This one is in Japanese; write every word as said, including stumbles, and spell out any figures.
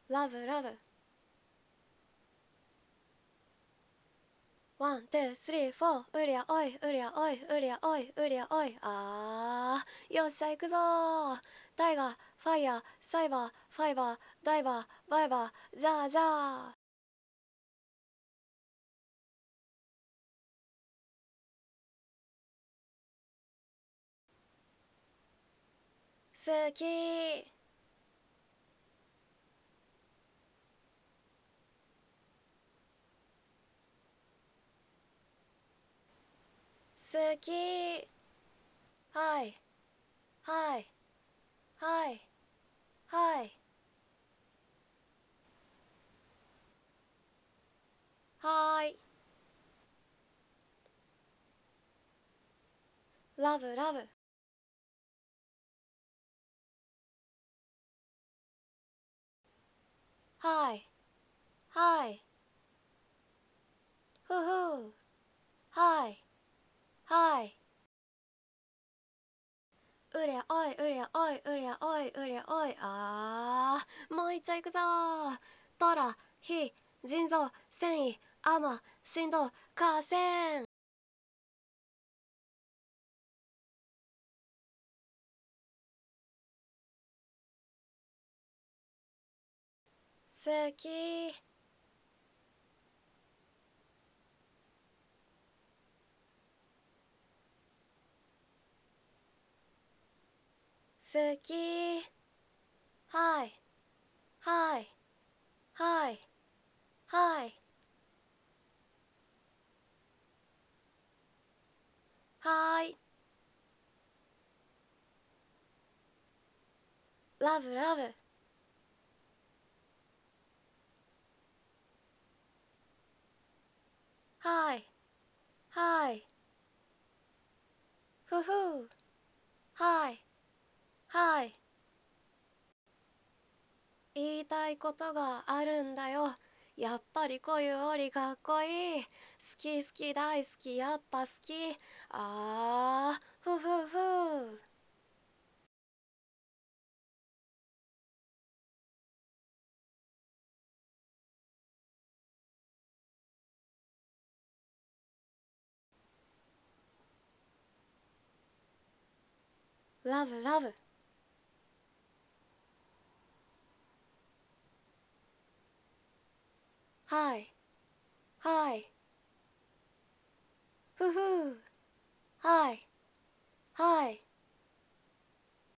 ラブラブ。ワン、ツー、スリー、フォー、うりゃおい、うりゃおい、うりゃおい、うりゃおい、あー、よっしゃ行くぞー。タイガー、ファイヤー、サイバー、ファイバー、ダイバー、バイバー、じゃあじゃあ。好きー。好きー。はい、はい、はい、はい、はーい。ラブラブ。はい、はい、ふふ。はい、はい。うりゃおい、うりゃおい、うりゃおい、うりゃおい、あー、もう一丁行くぞー。トラ、ヒ、腎臓、繊維、アマ、振動、河川。好き。好き。はい、はい、はい、はい、はい。ラブラブ。はい、はい、ふふ。はい、はい。言いたいことがあるんだよ。やっぱりこういう檻かっこいい。好き好き大好きやっぱ好き。あー、ふふふ。ラブラブ。はい、はい、ふふ。はい、はい、